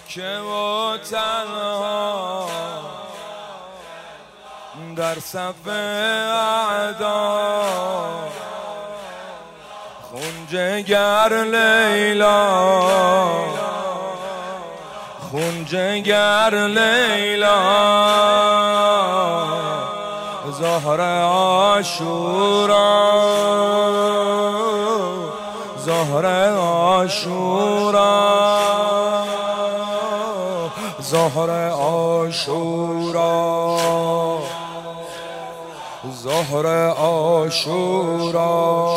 که و تنها در صف اعدا خون جگر لیلا، خون جگر لیلا، ظهر عاشورا، ظهر عاشورا، ظهر عاشورا، ظهر عاشورا،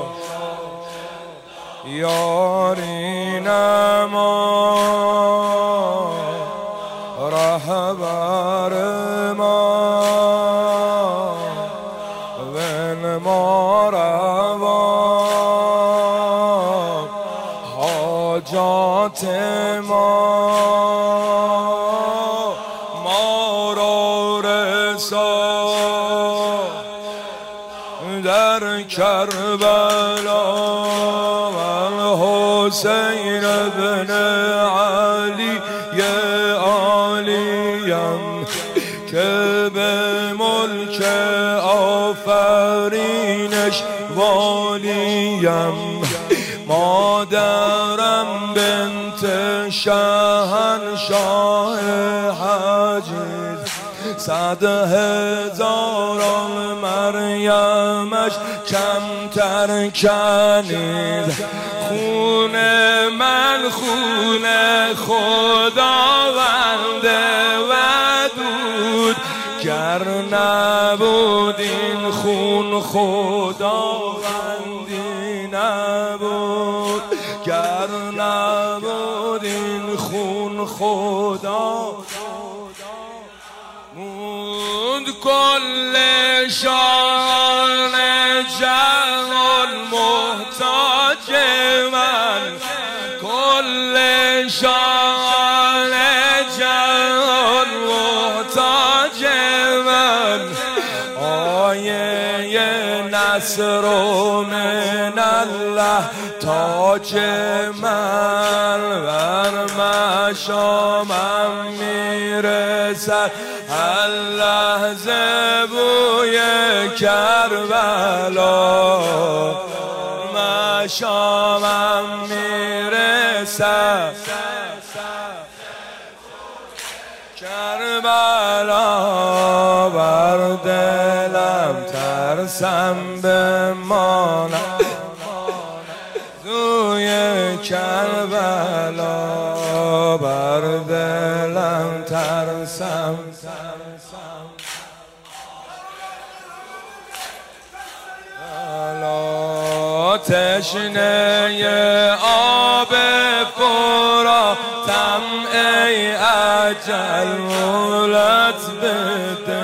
یاری نما رهبر ما ون ما روا حاجات ما را رسا در کربلا. حسین ابن علی عالیم که به ملک آفرینش والیم، مادرم بنت شهنشاه حجیز، 100,000 مریمش کمتر کنید. خون من خون خداوند ودود، گر نبود این خون خداوندی نبود، گر نبود این خون خدا موند کل شان جهان محتاج من، کل شان جهان محتاج من. آیه نصر من الله تاج من، بر مشامم میرسد هر لحظه بوی کربلا، مشامم میرسد کربلا. بر دلم ترسم بمانم روی کربلا، بر دلم ترسم. تشنه آب فراتم ای اجل مولت بده،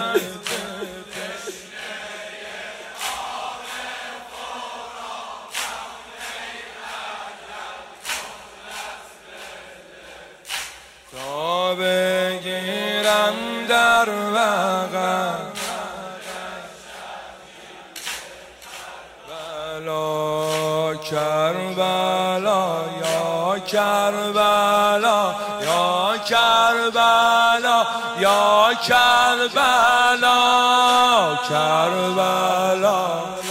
تا بگیرم در وقت کربلا، یا کربلا، یا کربلا، یا کربلا، کربلا.